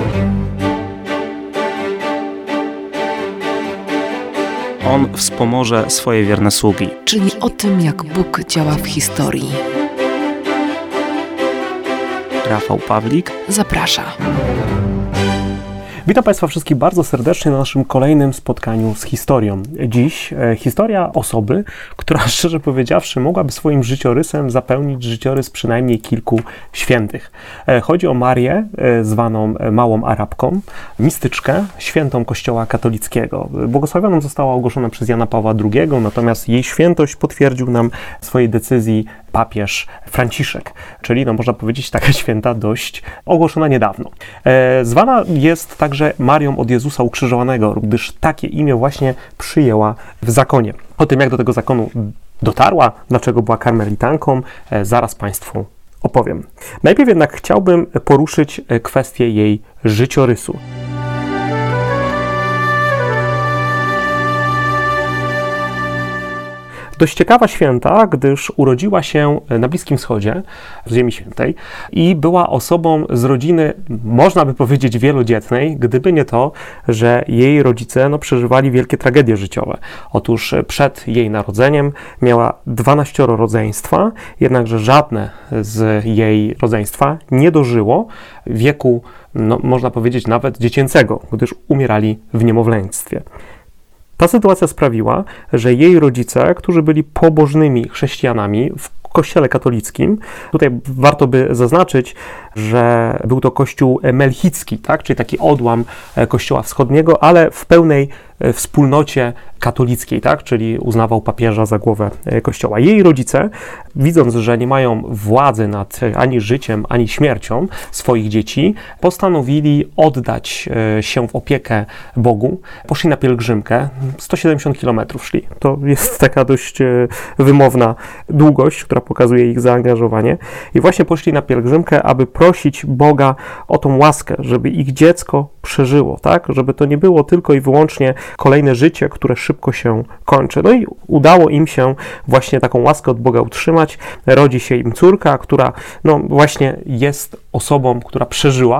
On wspomoże swoje wierne sługi. Czyli o tym, jak Bóg działa w historii. Rafał Pawlik Zaprasza. Witam Państwa wszystkich bardzo serdecznie na naszym kolejnym spotkaniu z historią. Dziś historia osoby, która szczerze powiedziawszy mogłaby swoim życiorysem zapełnić życiorys przynajmniej kilku świętych. Chodzi o Marię, zwaną Małą Arabką, mistyczkę, świętą Kościoła katolickiego. Błogosławioną została ogłoszona przez Jana Pawła II, natomiast jej świętość potwierdził nam w swojej decyzji papież Franciszek, czyli można powiedzieć taka święta dość ogłoszona niedawno. Zwana jest także Marią od Jezusa ukrzyżowanego, gdyż takie imię właśnie przyjęła w zakonie. O tym, jak do tego zakonu dotarła, dlaczego była karmelitanką, zaraz Państwu opowiem. Najpierw jednak chciałbym poruszyć kwestię jej życiorysu. Dość ciekawa święta, gdyż urodziła się na Bliskim Wschodzie, w Ziemi Świętej i była osobą z rodziny, można by powiedzieć, wielodzietnej, gdyby nie to, że jej rodzice przeżywali wielkie tragedie życiowe. Otóż przed jej narodzeniem miała 12 rodzeństwa, jednakże żadne z jej rodzeństwa nie dożyło wieku, można powiedzieć, nawet dziecięcego, gdyż umierali w niemowlęctwie. Ta sytuacja sprawiła, że jej rodzice, którzy byli pobożnymi chrześcijanami w Kościele katolickim, tutaj warto by zaznaczyć, że był to kościół melchicki, tak? Czyli taki odłam Kościoła Wschodniego, ale w pełnej wspólnocie katolickiej, tak? Czyli uznawał papieża za głowę Kościoła. Jej rodzice, widząc, że nie mają władzy nad ani życiem, ani śmiercią swoich dzieci, postanowili oddać się w opiekę Bogu. Poszli na pielgrzymkę, 170 km szli. To jest taka dość wymowna długość, która pokazuje ich zaangażowanie. I właśnie poszli na pielgrzymkę, aby prosić Boga o tą łaskę, żeby ich dziecko przeżyło, tak? Żeby to nie było tylko i wyłącznie kolejne życie, które szybko się kończy. No i udało im się właśnie taką łaskę od Boga utrzymać. Rodzi się im córka, która właśnie jest osobą, która przeżyła,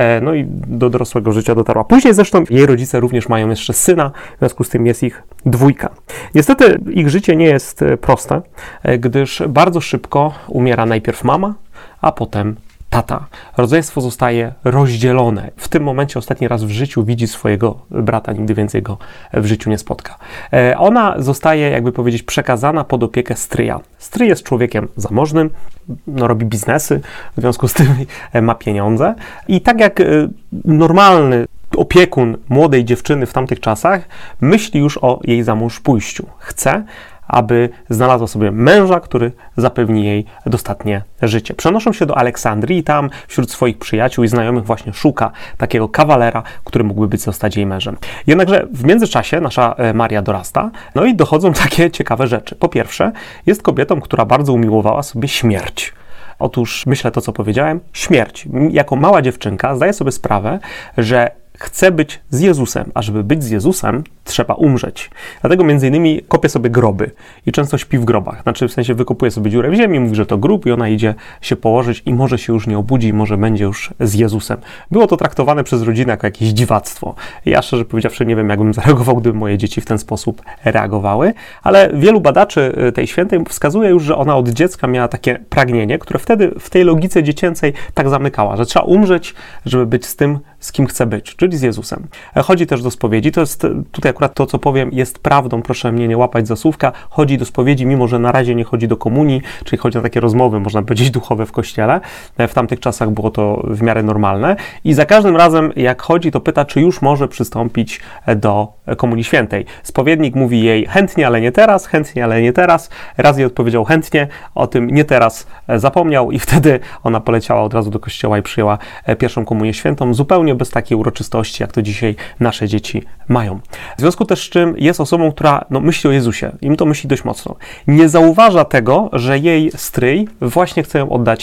i do dorosłego życia dotarła. Później zresztą jej rodzice również mają jeszcze syna, w związku z tym jest ich 2. Niestety ich życie nie jest proste, gdyż bardzo szybko umiera najpierw mama, a potem tata. Rodzeństwo zostaje rozdzielone. W tym momencie ostatni raz w życiu widzi swojego brata, nigdy więcej go w życiu nie spotka. Ona zostaje, jakby powiedzieć, przekazana pod opiekę stryja. Stryj jest człowiekiem zamożnym, robi biznesy, w związku z tym ma pieniądze i tak jak normalny opiekun młodej dziewczyny w tamtych czasach myśli już o jej zamąż pójściu. Chce, aby znalazła sobie męża, który zapewni jej dostatnie życie. Przenoszą się do Aleksandrii i tam wśród swoich przyjaciół i znajomych właśnie szuka takiego kawalera, który mógłby zostać jej mężem. Jednakże w międzyczasie nasza Maria dorasta, i dochodzą takie ciekawe rzeczy. Po pierwsze, jest kobietą, która bardzo umiłowała sobie śmierć. Otóż, myślę to, co powiedziałem, śmierć. Jako mała dziewczynka zdaje sobie sprawę, że chce być z Jezusem, a żeby być z Jezusem, trzeba umrzeć. Dlatego między innymi kopie sobie groby i często śpi w grobach. Znaczy w sensie wykopuje sobie dziurę w ziemi, mówi, że to grób i ona idzie się położyć i może się już nie obudzi i może będzie już z Jezusem. Było to traktowane przez rodzinę jako jakieś dziwactwo. Ja szczerze powiedziawszy nie wiem, jakbym zareagował, gdyby moje dzieci w ten sposób reagowały, ale wielu badaczy tej świętej wskazuje już, że ona od dziecka miała takie pragnienie, które wtedy w tej logice dziecięcej tak zamykała, że trzeba umrzeć, żeby być z tym, z kim chce być, czyli z Jezusem. Chodzi też do spowiedzi. To jest, tutaj akurat to, co powiem, jest prawdą, proszę mnie nie łapać za słówka. Chodzi do spowiedzi, mimo że na razie nie chodzi do komunii, czyli chodzi na takie rozmowy, można powiedzieć, duchowe w kościele. W tamtych czasach było to w miarę normalne. I za każdym razem, jak chodzi, to pyta, czy już może przystąpić do Komunii Świętej. Spowiednik mówi jej chętnie, ale nie teraz, chętnie, ale nie teraz. Raz jej odpowiedział chętnie, o tym nie teraz zapomniał i wtedy ona poleciała od razu do kościoła i przyjęła pierwszą Komunię Świętą, zupełnie bez takiej uroczystości, jak to dzisiaj nasze dzieci mają. W związku też z czym jest osobą, która myśli o Jezusie. Im to myśli dość mocno. Nie zauważa tego, że jej stryj właśnie chce ją oddać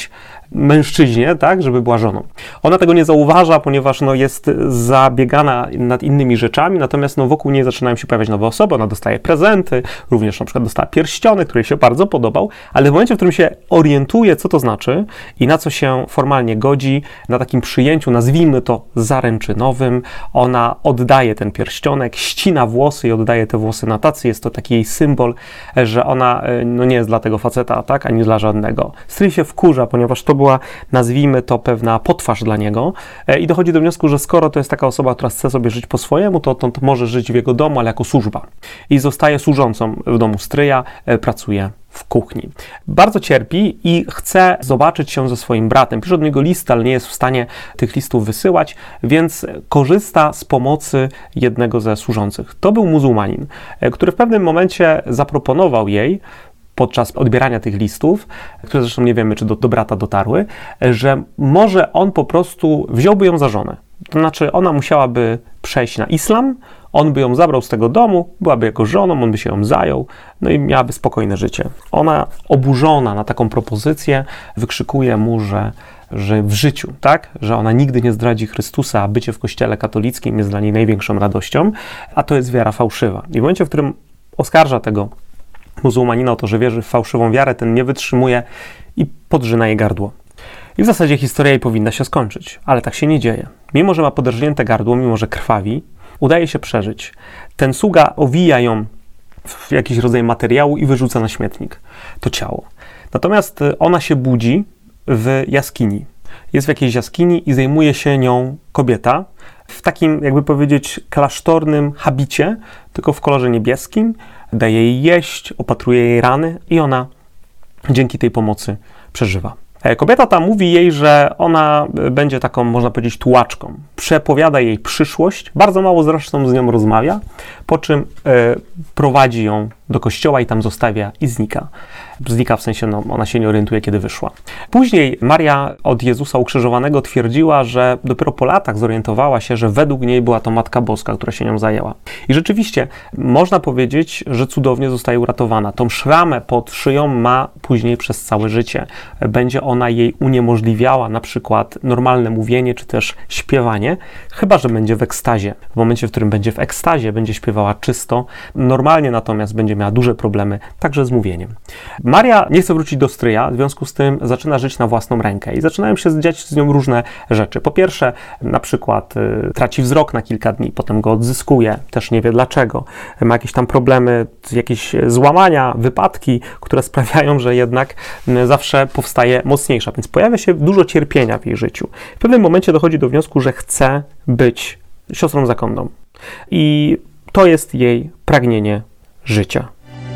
mężczyźnie, tak, żeby była żoną. Ona tego nie zauważa, ponieważ jest zabiegana nad innymi rzeczami, natomiast wokół niej zaczynają się pojawiać nowe osoby, ona dostaje prezenty, również na przykład dostała pierścionek, który się bardzo podobał, ale w momencie, w którym się orientuje, co to znaczy i na co się formalnie godzi, na takim przyjęciu, nazwijmy to zaręczynowym, ona oddaje ten pierścionek, ścina włosy i oddaje te włosy na tacy. Jest to taki jej symbol, że ona nie jest dla tego faceta, tak, ani dla żadnego. Stryj się wkurza, ponieważ to była, nazwijmy to, pewna potwarz dla niego i dochodzi do wniosku, że skoro to jest taka osoba, która chce sobie żyć po swojemu, to może żyć w jego domu, ale jako służba. I zostaje służącą w domu stryja, pracuje w kuchni. Bardzo cierpi i chce zobaczyć się ze swoim bratem. Pisze do niego listy, ale nie jest w stanie tych listów wysyłać, więc korzysta z pomocy jednego ze służących. To był muzułmanin, który w pewnym momencie zaproponował jej, podczas odbierania tych listów, które zresztą nie wiemy, czy do brata dotarły, że może on po prostu wziąłby ją za żonę. To znaczy ona musiałaby przejść na islam, on by ją zabrał z tego domu, byłaby jego żoną, on by się ją zajął, i miałaby spokojne życie. Ona, oburzona na taką propozycję, wykrzykuje mu, że w życiu, tak, że ona nigdy nie zdradzi Chrystusa, a bycie w kościele katolickim jest dla niej największą radością, a to jest wiara fałszywa. I w momencie, w którym oskarża tego muzułmanina o to, że wierzy w fałszywą wiarę, ten nie wytrzymuje i podrzyna jej gardło. I w zasadzie historia jej powinna się skończyć, ale tak się nie dzieje. Mimo że ma poderżnięte gardło, mimo że krwawi, udaje się przeżyć. Ten sługa owija ją w jakiś rodzaj materiału i wyrzuca na śmietnik to ciało. Natomiast ona się budzi w jaskini. Jest w jakiejś jaskini i zajmuje się nią kobieta w takim, jakby powiedzieć, klasztornym habicie, tylko w kolorze niebieskim. Daje jej jeść, opatruje jej rany i ona dzięki tej pomocy przeżywa. Kobieta ta mówi jej, że ona będzie taką, można powiedzieć, tułaczką. Przepowiada jej przyszłość, bardzo mało zresztą z nią rozmawia, po czym prowadzi ją do kościoła i tam zostawia i znika. Znika w sensie, ona się nie orientuje, kiedy wyszła. Później Maria od Jezusa ukrzyżowanego twierdziła, że dopiero po latach zorientowała się, że według niej była to Matka Boska, która się nią zajęła. I rzeczywiście można powiedzieć, że cudownie zostaje uratowana. Tą szramę pod szyją ma później przez całe życie. Będzie ona jej uniemożliwiała na przykład normalne mówienie, czy też śpiewanie, chyba że będzie w ekstazie. W momencie, w którym będzie w ekstazie, będzie śpiewała czysto. Normalnie natomiast będzie miała duże problemy także z mówieniem. Maria nie chce wrócić do stryja, w związku z tym zaczyna żyć na własną rękę i zaczynają się dziać z nią różne rzeczy. Po pierwsze, na przykład traci wzrok na kilka dni, potem go odzyskuje, też nie wie dlaczego. Ma jakieś tam problemy, jakieś złamania, wypadki, które sprawiają, że jednak zawsze powstaje mocniejsza, więc pojawia się dużo cierpienia w jej życiu. W pewnym momencie dochodzi do wniosku, że chce być siostrą zakonną i to jest jej pragnienie życia.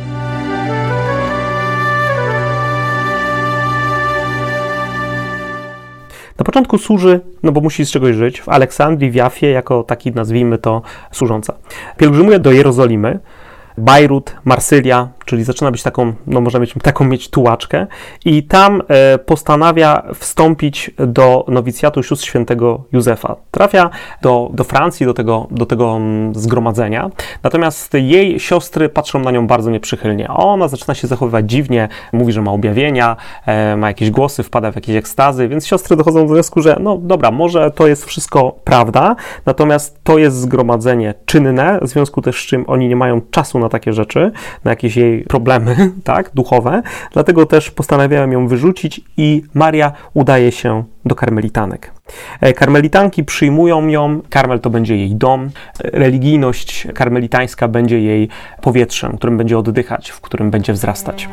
Na początku służy, bo musi z czegoś żyć, w Aleksandrii, w Jafie, jako taki, nazwijmy to, służąca. Pielgrzymuje do Jerozolimy, Bajrut, Marsylia, czyli zaczyna być taką, można mieć tułaczkę i tam postanawia wstąpić do nowicjatu sióstr świętego Józefa. Trafia do Francji, do tego zgromadzenia, natomiast jej siostry patrzą na nią bardzo nieprzychylnie. Ona zaczyna się zachowywać dziwnie, mówi, że ma objawienia, ma jakieś głosy, wpada w jakieś ekstazy, więc siostry dochodzą do wniosku, że dobra, może to jest wszystko prawda, natomiast to jest zgromadzenie czynne, w związku też z czym oni nie mają czasu na takie rzeczy, na jakieś jej problemy, tak, duchowe, dlatego też postanawiają ją wyrzucić i Maria udaje się do karmelitanek. Karmelitanki przyjmują ją, Karmel to będzie jej dom, religijność karmelitańska będzie jej powietrzem, którym będzie oddychać, w którym będzie wzrastać.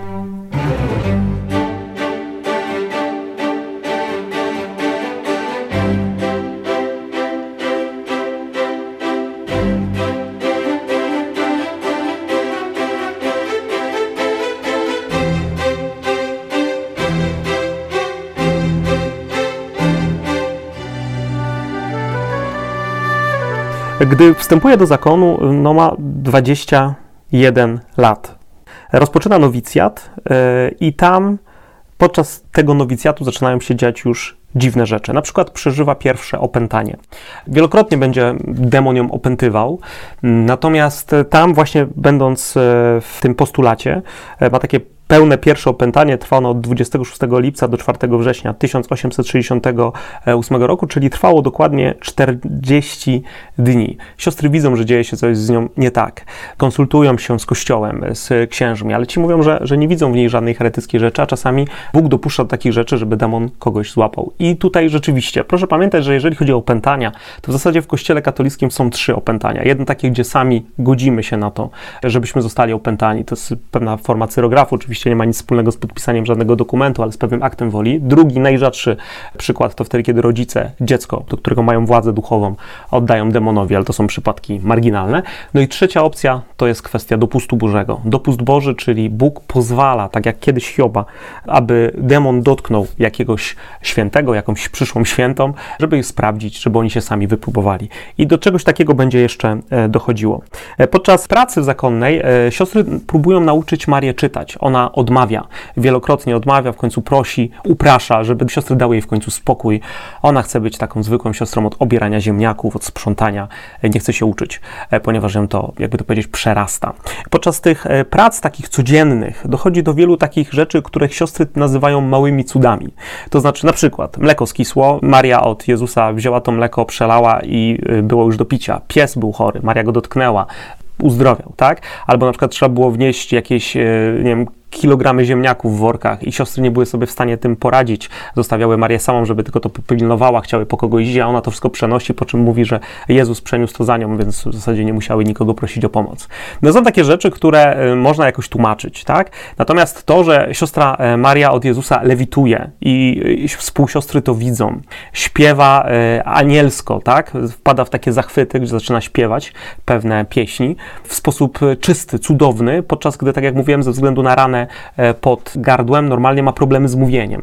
Gdy wstępuje do zakonu, ma 21 lat. Rozpoczyna nowicjat i tam podczas tego nowicjatu zaczynają się dziać już dziwne rzeczy. Na przykład przeżywa pierwsze opętanie. Wielokrotnie będzie demon ją opętywał, natomiast tam właśnie będąc w tym postulacie ma takie Pełne pierwsze opętanie trwało od 26 lipca do 4 września 1868 roku, czyli trwało dokładnie 40 dni. Siostry widzą, że dzieje się coś z nią nie tak. Konsultują się z kościołem, z księżmi, ale ci mówią, że nie widzą w niej żadnej heretyckiej rzeczy, a czasami Bóg dopuszcza do takich rzeczy, żeby demon kogoś złapał. I tutaj rzeczywiście, proszę pamiętać, że jeżeli chodzi o opętania, to w zasadzie w kościele katolickim są 3 opętania. Jedno takie, gdzie sami godzimy się na to, żebyśmy zostali opętani. To jest pewna forma cyrografu, oczywiście nie ma nic wspólnego z podpisaniem żadnego dokumentu, ale z pewnym aktem woli. Drugi, najrzadszy przykład to wtedy, kiedy rodzice dziecko, do którego mają władzę duchową, oddają demonowi, ale to są przypadki marginalne. No i trzecia opcja to jest kwestia dopustu Bożego. Dopust Boży, czyli Bóg pozwala, tak jak kiedyś Hioba, aby demon dotknął jakiegoś świętego, jakąś przyszłą świętą, żeby ich sprawdzić, żeby oni się sami wypróbowali. I do czegoś takiego będzie jeszcze dochodziło. Podczas pracy zakonnej siostry próbują nauczyć Marię czytać. Ona odmawia, wielokrotnie odmawia, w końcu prosi, uprasza, żeby siostry dały jej w końcu spokój. Ona chce być taką zwykłą siostrą od obierania ziemniaków, od sprzątania. Nie chce się uczyć, ponieważ ją to, jakby to powiedzieć, przerasta. Podczas tych prac takich codziennych dochodzi do wielu takich rzeczy, których siostry nazywają małymi cudami. To znaczy na przykład mleko skisło, Maria od Jezusa wzięła to mleko, przelała i było już do picia. Pies był chory, Maria go dotknęła, uzdrowiał, tak? Albo na przykład trzeba było wnieść jakieś, nie wiem, kilogramy ziemniaków w workach i siostry nie były sobie w stanie tym poradzić. Zostawiały Marię samą, żeby tylko to pilnowała, chciały po kogoś iść, a ona to wszystko przenosi, po czym mówi, że Jezus przeniósł to za nią, więc w zasadzie nie musiały nikogo prosić o pomoc. No są takie rzeczy, które można jakoś tłumaczyć, tak? Natomiast to, że siostra Maria od Jezusa lewituje i współsiostry to widzą, śpiewa anielsko, tak? Wpada w takie zachwyty, gdzie zaczyna śpiewać pewne pieśni w sposób czysty, cudowny, podczas gdy, tak jak mówiłem, ze względu na ranę pod gardłem, normalnie ma problemy z mówieniem.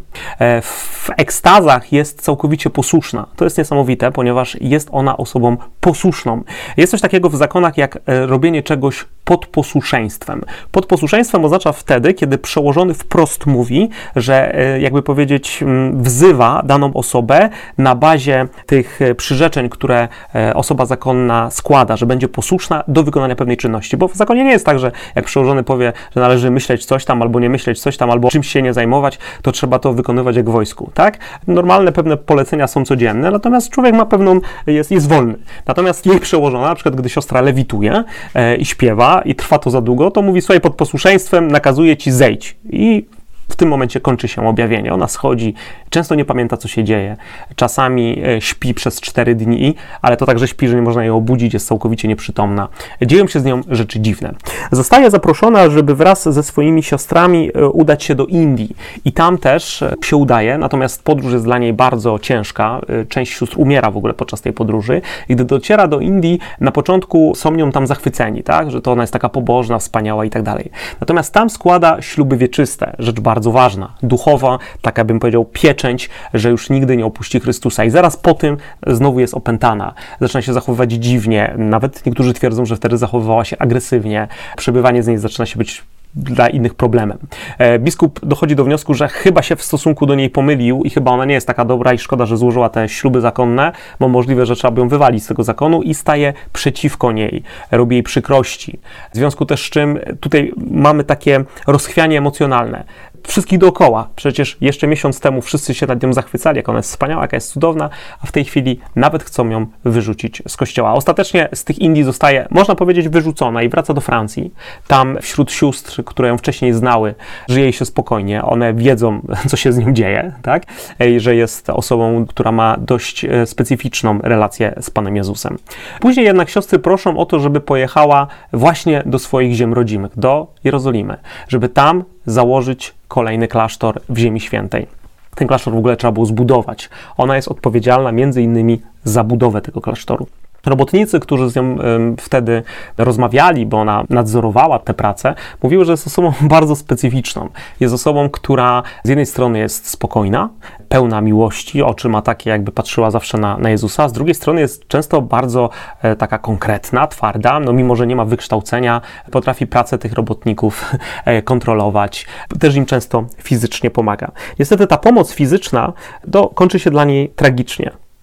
W ekstazach jest całkowicie posłuszna. To jest niesamowite, ponieważ jest ona osobą posłuszną. Jest coś takiego w zakonach jak robienie czegoś pod posłuszeństwem. Pod posłuszeństwem oznacza wtedy, kiedy przełożony wprost mówi, że jakby powiedzieć wzywa daną osobę na bazie tych przyrzeczeń, które osoba zakonna składa, że będzie posłuszna do wykonania pewnej czynności. Bo w zakonie nie jest tak, że jak przełożony powie, że należy myśleć coś tam, albo nie myśleć coś tam, albo czymś się nie zajmować, to trzeba to wykonywać jak w wojsku, tak? Normalne pewne polecenia są codzienne, natomiast człowiek ma pewną, jest wolny. Natomiast jej przełożona, na przykład gdy siostra lewituje i śpiewa i trwa to za długo, to mówi, słuchaj, pod posłuszeństwem nakazuje ci zejdź. I w tym momencie kończy się objawienie. Ona schodzi, często nie pamięta, co się dzieje. Czasami śpi przez 4 dni, ale to także śpi, że nie można jej obudzić, jest całkowicie nieprzytomna. Dzieją się z nią rzeczy dziwne. Zostaje zaproszona, żeby wraz ze swoimi siostrami udać się do Indii. I tam też się udaje, natomiast podróż jest dla niej bardzo ciężka. Część sióstr umiera w ogóle podczas tej podróży. I gdy dociera do Indii, na początku są nią tam zachwyceni, tak? Że to ona jest taka pobożna, wspaniała i tak dalej. Natomiast tam składa śluby wieczyste, rzecz bardzo ważna, duchowa, taka bym powiedział pieczęć, że już nigdy nie opuści Chrystusa. I zaraz po tym znowu jest opętana. Zaczyna się zachowywać dziwnie. Nawet niektórzy twierdzą, że wtedy zachowywała się agresywnie. Przebywanie z niej zaczyna się być dla innych problemem. Biskup dochodzi do wniosku, że chyba się w stosunku do niej pomylił i chyba ona nie jest taka dobra i szkoda, że złożyła te śluby zakonne, bo możliwe, że trzeba by ją wywalić z tego zakonu i staje przeciwko niej. Robi jej przykrości. W związku też z czym tutaj mamy takie rozchwianie emocjonalne. Wszystkich dookoła. Przecież jeszcze miesiąc temu wszyscy się nad nią zachwycali, jak ona jest wspaniała, jaka jest cudowna, a w tej chwili nawet chcą ją wyrzucić z kościoła. Ostatecznie z tych Indii zostaje, można powiedzieć, wyrzucona i wraca do Francji. Tam wśród sióstr, które ją wcześniej znały, żyje jej się spokojnie. One wiedzą, co się z nią dzieje, tak? I że jest osobą, która ma dość specyficzną relację z Panem Jezusem. Później jednak siostry proszą o to, żeby pojechała właśnie do swoich ziem rodzimych, do Jerozolimy, żeby tam założyć kolejny klasztor w Ziemi Świętej. Ten klasztor w ogóle trzeba było zbudować. Ona jest odpowiedzialna między innymi za budowę tego klasztoru. Robotnicy, którzy z nią wtedy rozmawiali, bo ona nadzorowała tę pracę, mówiły, że jest osobą bardzo specyficzną. Jest osobą, która z jednej strony jest spokojna, pełna miłości, oczy ma takie, jakby patrzyła zawsze na Jezusa, a z drugiej strony jest często bardzo taka konkretna, twarda, no mimo, że nie ma wykształcenia, potrafi pracę tych robotników kontrolować, też im często fizycznie pomaga. Niestety ta pomoc fizyczna kończy się dla niej tragicznie.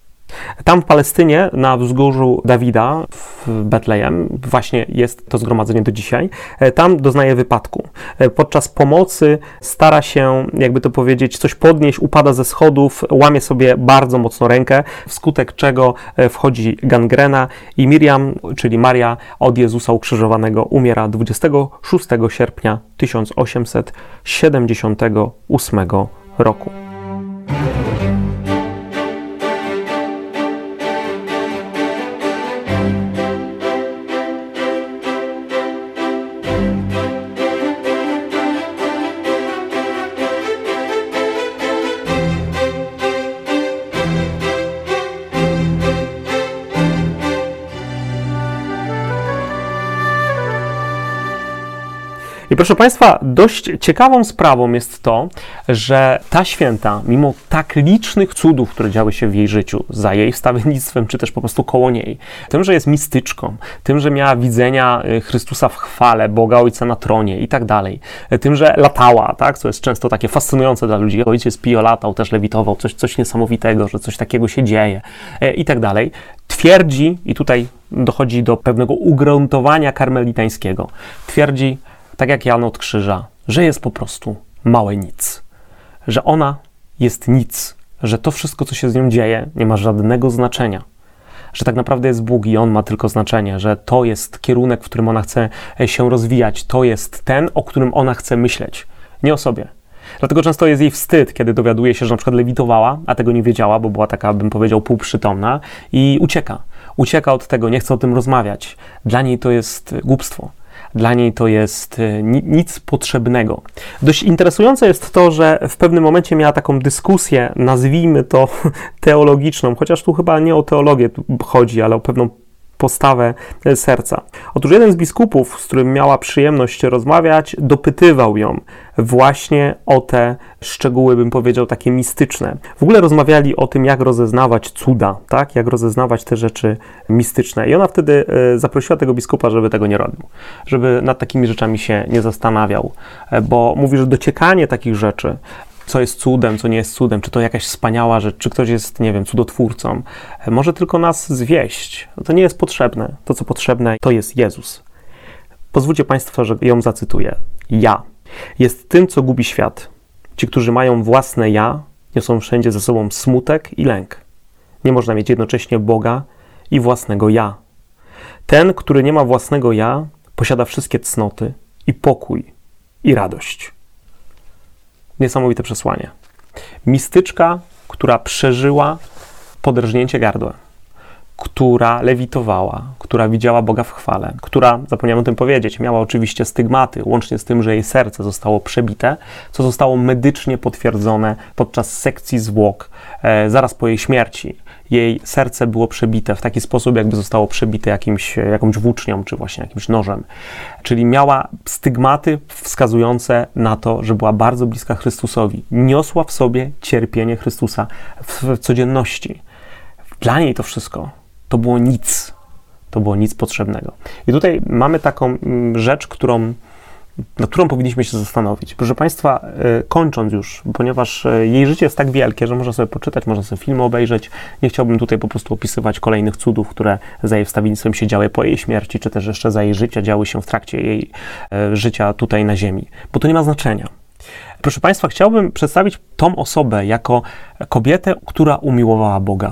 Tam w Palestynie, na wzgórzu Dawida w Betlejem, właśnie jest to zgromadzenie do dzisiaj, tam doznaje wypadku. Podczas pomocy stara się, jakby to powiedzieć, coś podnieść, upada ze schodów, łamie sobie bardzo mocno rękę, wskutek czego wchodzi gangrena i Miriam, czyli Maria, od Jezusa ukrzyżowanego umiera 26 sierpnia 1878 roku. I proszę Państwa, dość ciekawą sprawą jest to, że ta święta, mimo tak licznych cudów, które działy się w jej życiu, za jej wstawiennictwem, czy też po prostu koło niej, tym, że jest mistyczką, tym, że miała widzenia Chrystusa w chwale, Boga Ojca na tronie i tak dalej, tym, że latała, tak, co jest często takie fascynujące dla ludzi, ojciec Pio latał, też lewitował, coś niesamowitego, że coś takiego się dzieje i tak dalej, twierdzi, i tutaj dochodzi do pewnego ugruntowania karmelitańskiego, twierdzi, tak jak Jan od Krzyża, że jest po prostu małe nic, że ona jest nic, że to wszystko, co się z nią dzieje, nie ma żadnego znaczenia, że tak naprawdę jest Bóg i On ma tylko znaczenie, że to jest kierunek, w którym ona chce się rozwijać, to jest ten, o którym ona chce myśleć, nie o sobie. Dlatego często jest jej wstyd, kiedy dowiaduje się, że na przykład lewitowała, a tego nie wiedziała, bo była taka, bym powiedział, półprzytomna i ucieka. Ucieka od tego, nie chce o tym rozmawiać. Dla niej to jest głupstwo. Dla niej to jest nic potrzebnego. Dość interesujące jest to, że w pewnym momencie miała taką dyskusję, nazwijmy to teologiczną, chociaż tu chyba nie o teologię chodzi, ale o pewną postawę serca. Otóż jeden z biskupów, z którym miała przyjemność rozmawiać, dopytywał ją właśnie o te szczegóły, bym powiedział, takie mistyczne. W ogóle rozmawiali o tym, jak rozeznawać cuda, tak? Jak rozeznawać te rzeczy mistyczne. I ona wtedy zaprosiła tego biskupa, żeby tego nie robił, żeby nad takimi rzeczami się nie zastanawiał, bo mówi, że dociekanie takich rzeczy, co jest cudem, co nie jest cudem, czy to jakaś wspaniała rzecz, czy ktoś jest, nie wiem, cudotwórcą, może tylko nas zwieść. To nie jest potrzebne. To, co potrzebne, to jest Jezus. Pozwólcie Państwo, że ją zacytuję. Ja jest tym, co gubi świat. Ci, którzy mają własne ja, niosą wszędzie ze sobą smutek i lęk. Nie można mieć jednocześnie Boga i własnego ja. Ten, który nie ma własnego ja, posiada wszystkie cnoty i pokój i radość. Niesamowite przesłanie. Mistyczka, która przeżyła podrażnięcie gardła, która lewitowała, która widziała Boga w chwale, która, zapomniałem o tym powiedzieć, miała oczywiście stygmaty, łącznie z tym, że jej serce zostało przebite, co zostało medycznie potwierdzone podczas sekcji zwłok zaraz po jej śmierci. Jej serce było przebite w taki sposób, jakby zostało przebite jakąś włócznią, czy właśnie jakimś nożem. Czyli miała stygmaty wskazujące na to, że była bardzo bliska Chrystusowi. Niosła w sobie cierpienie Chrystusa w codzienności. Dla niej to wszystko to było nic. To było nic potrzebnego. I tutaj mamy taką rzecz, nad którą powinniśmy się zastanowić. Proszę Państwa, kończąc już, ponieważ jej życie jest tak wielkie, że można sobie poczytać, można sobie filmy obejrzeć. Nie chciałbym tutaj po prostu opisywać kolejnych cudów, które za jej wstawiennictwem się działy po jej śmierci, czy też jeszcze za jej życia działy się w trakcie jej życia tutaj na ziemi, bo to nie ma znaczenia. Proszę Państwa, chciałbym przedstawić tą osobę jako kobietę, która umiłowała Boga.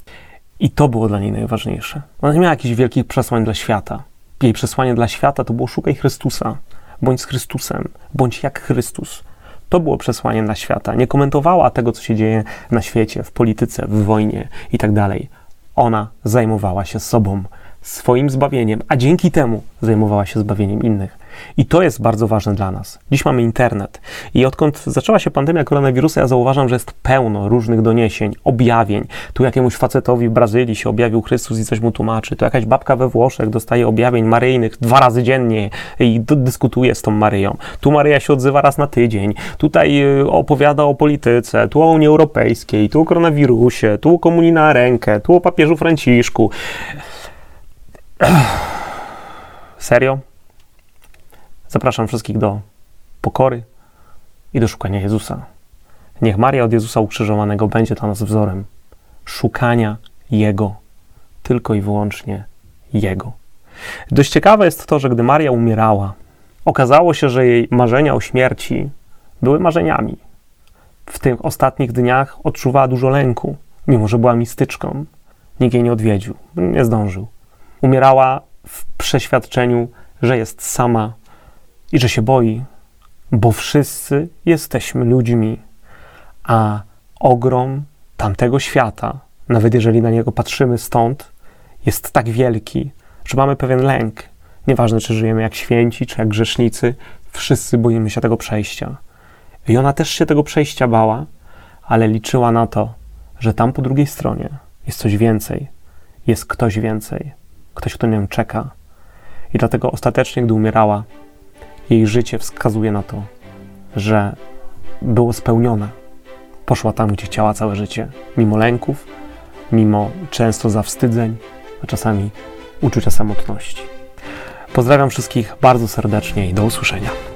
I to było dla niej najważniejsze. Ona nie miała jakichś wielkich przesłań dla świata. Jej przesłanie dla świata to było: szukaj Chrystusa, bądź z Chrystusem, bądź jak Chrystus. To było przesłanie dla świata. Nie komentowała tego, co się dzieje na świecie, w polityce, w wojnie i tak dalej. Ona zajmowała się sobą, swoim zbawieniem, a dzięki temu zajmowała się zbawieniem innych. I to jest bardzo ważne dla nas. Dziś mamy internet i odkąd zaczęła się pandemia koronawirusa, ja zauważam, że jest pełno różnych doniesień, objawień. Tu jakiemuś facetowi w Brazylii się objawił Chrystus i coś mu tłumaczy. Tu jakaś babka we Włoszech dostaje objawień maryjnych 2 razy dziennie i dyskutuje z tą Maryją. Tu Maryja się odzywa raz na tydzień. Tutaj opowiada o polityce, tu o Unii Europejskiej, tu o koronawirusie, tu o komunii na rękę, tu o papieżu Franciszku. Serio? Zapraszam wszystkich do pokory i do szukania Jezusa. Niech Maria od Jezusa ukrzyżowanego będzie dla nas wzorem szukania Jego. Tylko i wyłącznie Jego. Dość ciekawe jest to, że gdy Maria umierała, okazało się, że jej marzenia o śmierci były marzeniami. W tych ostatnich dniach odczuwała dużo lęku, mimo że była mistyczką. Nikt jej nie odwiedził, nie zdążył. Umierała w przeświadczeniu, że jest sama i że się boi, bo wszyscy jesteśmy ludźmi, a ogrom tamtego świata, nawet jeżeli na niego patrzymy stąd, jest tak wielki, że mamy pewien lęk. Nieważne, czy żyjemy jak święci, czy jak grzesznicy, wszyscy boimy się tego przejścia. I ona też się tego przejścia bała, ale liczyła na to, że tam po drugiej stronie jest coś więcej, jest ktoś więcej, ktoś, kto na nią czeka. I dlatego ostatecznie, gdy umierała, jej życie wskazuje na to, że było spełnione. Poszła tam, gdzie chciała całe życie, mimo lęków, mimo często zawstydzeń, a czasami uczucia samotności. Pozdrawiam wszystkich bardzo serdecznie i do usłyszenia.